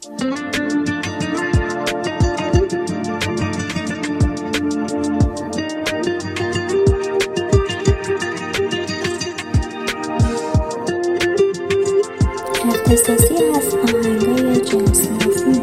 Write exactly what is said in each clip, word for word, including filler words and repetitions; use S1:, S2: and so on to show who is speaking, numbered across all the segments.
S1: اختصاصی از آهنگای جنس‌نازی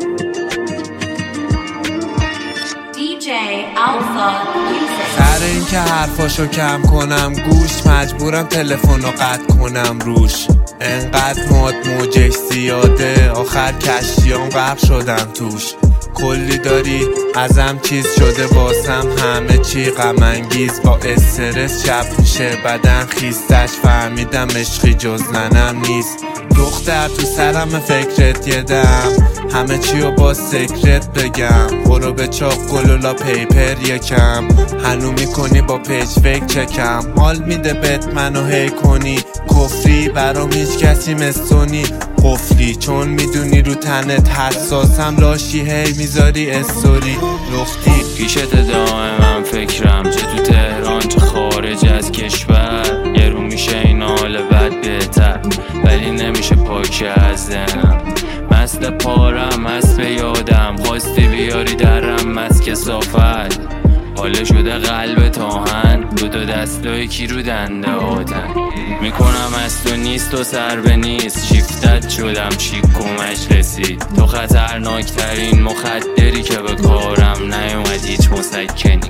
S2: دی جی Alpha Music.
S3: سر این که حرفاشو کم کنم گوش، مجبورم تلفنو قطع کنم روش. انقدر ماد موجش زیاده، آخر کشتیام غرق شدم توش. کلی داری ازم چیز شده واسم، همه چی غم انگیز با استرس شب میشه بدن خیستش. فهمیدم عشقی جز ننم نیست. دختر تو سرم فکرت یدم، همه چی رو با سکرت بگم. برو به چاق گلولا پیپر یکم، هنو میکنی با پیج فکر چکم. حال میده بهت منو هی کنی کفری، برام هیچ کسی مستونی قفلی. چون میدونی رو تنت حساسم، لاشی هی میذاری استوری لختی.
S4: پیشت دائما فکرم، چه تو تهران چه خارج از کشور. یه رو میشه این حال بد بهتر، ولی نمیشه پاک از ذهنم. مست پارم هست به یادم، خواستی بیاری درم از کثافت. حاله شده قلب تاهن، دو تا دستای کی رو دنده آتن. میکنم از تو نیست و سر به نیست، شیفتت شدم شیکومش رسید. تو خطرناک ترین مخدری که به کارم نیومد هیچ مسکنی.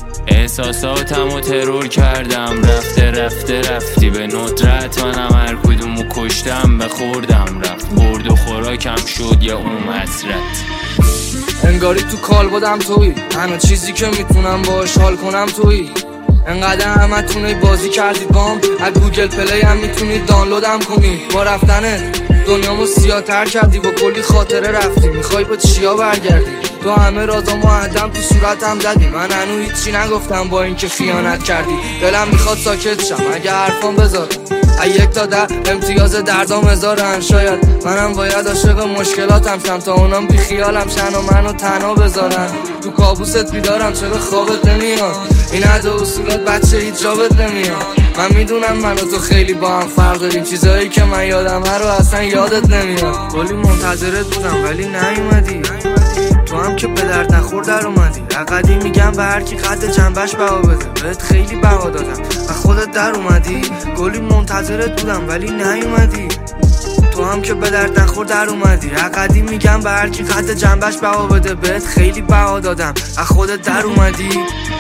S4: احساساتم و ترور کردم، رفته رفته رفتی به ندرت. منم هر کدومو کشتم به خوردم رفت. برد و خوراکم شد یا اون حسرت.
S5: انگاری تو کال بودم توی، تنها چیزی که میتونم باش حال کنم توی. انقدر همه تونه بازی کردید بام، از گوگل پلی هم میتونید دانلودم کنی. با رفتنت دنیامو سیاه تر کردی، با کلی خاطره رفتی. میخوای با چیا برگردی؟ تو همه رازامو عدم تو صورتم زدی. من هنو هیچی نگفتم با اینکه خیانت کردی. دلم میخواد ساکت شم اگه حرفام بذار. از یک تا ده امتیاز دردام هزارن. شاید منم باید عاشق مشکلاتم شم، تا اونام بی خیالم شن و منو تنها بذارن. تو کابوست بیدارم چرا خوابت نمیاد؟ این عد و اصولات بچه هیچ جابت نمیاد. من میدونم من و تو خیلی با هم فرق داریم، چیزایی که من یادم هر رو اصلا یادت نمیاد. کلی منتظرت بودم ولی نیومدی، تو هم که به درد نخور در اومدی. عقدی میگم به هر کی قد جنبش بها بده، بهت خیلی بها دادم و خودت در اومدی. کلی منتظرت بودم ولی نیومدی، تو هم که به درد نخور در اومدی. عقدی میگم به هر کی قد جنبش بها بده، بهت خیلی بها دادم و خودت در اومدی.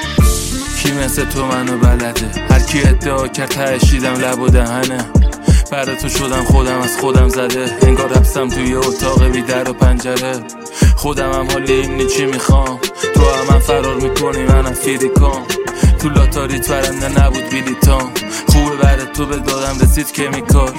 S4: کی مثل تو منو بلده؟ هر کی ادعا کرد تهشیدم لب و دهنه. برای تو شدم خودم از خودم زده، انگار رفتم توی اتاق بی در و پنجره. خودم هم حالی اینی چی میخوام، تو هم, هم فرار میکنی منم فیریکام. تو لاتاریت برنده نبود بیلیتام، خوبه برای تو به دادم رسید کمیکال.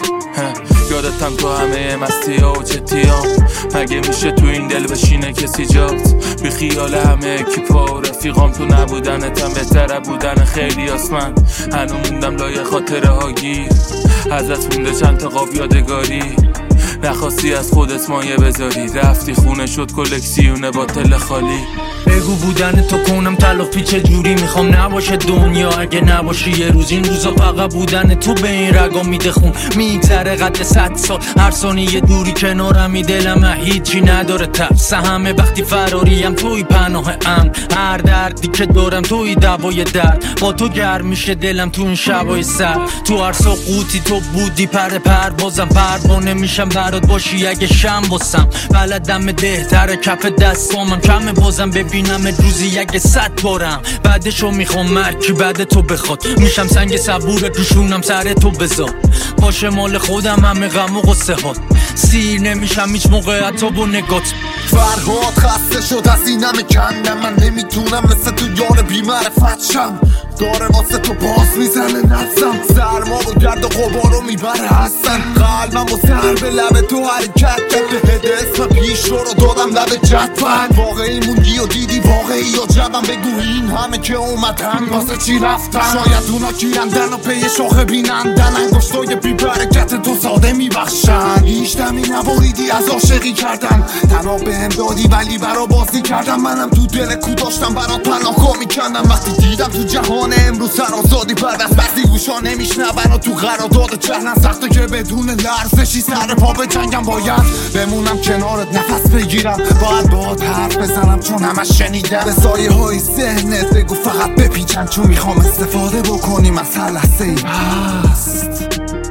S4: یادتم تو همه مستی ها و چتیام، مگه میشه تو این دل بشینه کسی جات؟ بی خیال همه اکیپا و رفیقام، تو نبودنتم بهتره بودن خیلی آسمن. هنو موندم لایه خاطره ها گیر، ازت مونده چند تا قاب یادگاری. نخواستی از خودت مایه بذاری، رفتی خونه شد کلکسیونه با تل خالی.
S6: بگو بودن تو کنم تلاف پیچه جوری، میخوام نباشه دنیا اگه نباشی یه روز. این روزا فقط بودن تو به این رگا میده خون، میگذره قد صد سال. هر ثانیه دوری کنارمی دلم هیچی نداره ترس. همه وقتی فراریم توی پناه امن، هر دردی که دارم توی دوای درد. با تو گرم میشه دلم تو این شبای سر. تو هر سقوطی تو بودی پر پر، بازم پروانه میشم برات باشی اگه شم باسم. بلدم دهتر کف دستامم کمه، بازم ببینم روزی اگه صد بارم. بعدشو میخوام مرکی بعد تو بخواد، میشم سنگ صبور روشونم سر تو بذار. باشه مال خودم همه غم و غصه هات، سیر نمیشم هیچ موقع حتی با نگات.
S7: فرهاد خسته شد از اینم کندم، من نمیتونم مثل تو یار بی‌معرفت شم. داره واسه تو باز میزنه نفسم، سرما و گرد و غبارو میبره هستن. قلبم و سر به لب تو حرکت کرد، به هده اسم پیش شو رو دادم لب جدول واقعی موندی و دیدی واقعی یا جدم بگو این همه که اومدن واسه چی رفتن شاید اونا گیرندن و پی شاخه بینندن انگشتای بی برکت تو ساده میبخشن هیچ دمی نبریدی از عاشقی کردن تنها بهم دادی ولی برا بازی کردم منم تو دل کو داشتم برات پناهگاه میکندم وقتی دیدم تو جهان امروز سر آزادی پردست وقتی گوشا نمیشنون و تو قرارداد جهنم سخته که بدون لرزشی سر پا به جنگم باید بمونم کنارت نفس بگیرم باید باهات حرف بزنم چون همش شنیدم به سایه های ذهنت بگو فقط بپیچن چون میخوام استفاده بکنیم از هر لحظه ای هست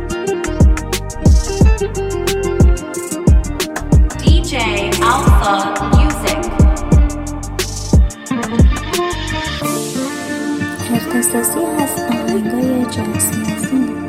S2: دی جی Alpha Music.
S1: اختصاصی از آهنگای جاز موسیقی